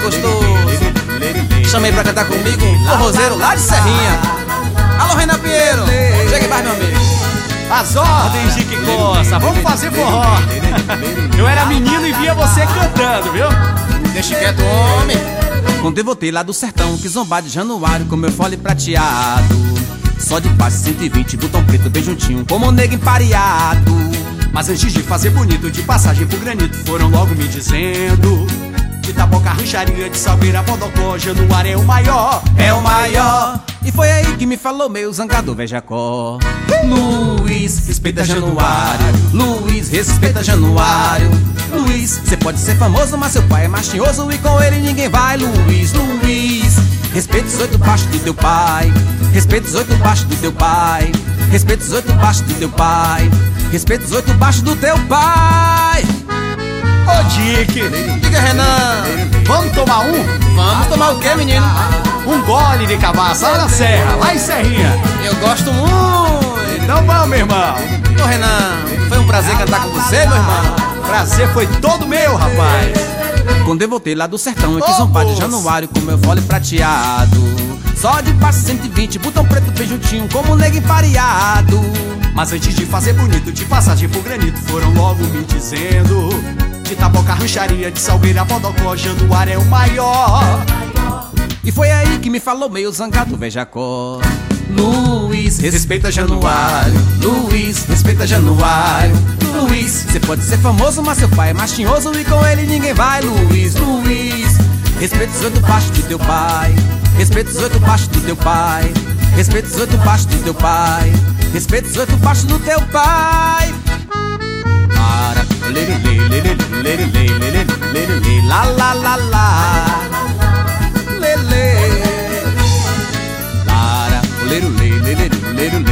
gostoso. Chamei pra cantar comigo um forrozeiro lá de Serrinha. Alô, Renan Pinheiro, chegue mais, meu amigo. As ordens de que coça, vamos fazer forró. Eu era menino e via você cantando, viu? Deixa quieto, homem. Quando eu voltei lá do sertão, quis zombar de Januário com meu fole prateado. Só de passe 120, botão preto bem juntinho, como um nego empareado. Mas antes de fazer bonito, de passagem pro granito, foram logo me dizendo: de Taboca, Rancharia, de Salgueira, Bodocó, Januário é o maior. É o maior. E foi aí que me falou meio zangado, velho Jacó. Luiz, respeita Januário. Luiz, respeita Januário. Luiz, cê pode ser famoso, mas seu pai é machinhoso e com ele ninguém vai. Luiz, Luiz, respeita os 8 baixos do teu pai. Respeita os 8 baixos do teu pai. Respeita os 8 baixos do teu pai. Respeita os 8 baixos do teu pai. Ô Dick, Diga, Renan, vamos tomar um? vamos tomar o quê, menino? Um gole de cabaça lá na serra, lá em Serrinha. Eu gosto muito. Então vamos, meu irmão. Ô, Renan, foi um prazer cantar com você, meu irmão. Prazer foi todo meu, rapaz. Quando eu voltei lá do sertão, eu quis zombar de Januário com meu fole prateado. Só de passe 120, botão preto bem juntinho, como um nego empareado. Mas antes de fazer bonito, de passagem pro granito, foram logo me dizendo: de Taboca, Rancharia, de Salgueira, Bodocó, Januário é o maior. E foi aí que me falou meio zangado, velho Jacó. Luiz, respeita Januário. Luiz, respeita Januário. Luiz, cê pode ser famoso, mas seu pai é machinhoso e com ele ninguém vai. Luiz, Luiz, respeita os 8 baixos do teu pai. Respeita os 8 baixos do teu pai. Respeita os 8 baixos do teu pai. Respeita os 8 baixos do teu pai. Para, lele, lele, lele, lele, lele, lele, la la la la. Lele, para, lele, lele, lele, lele.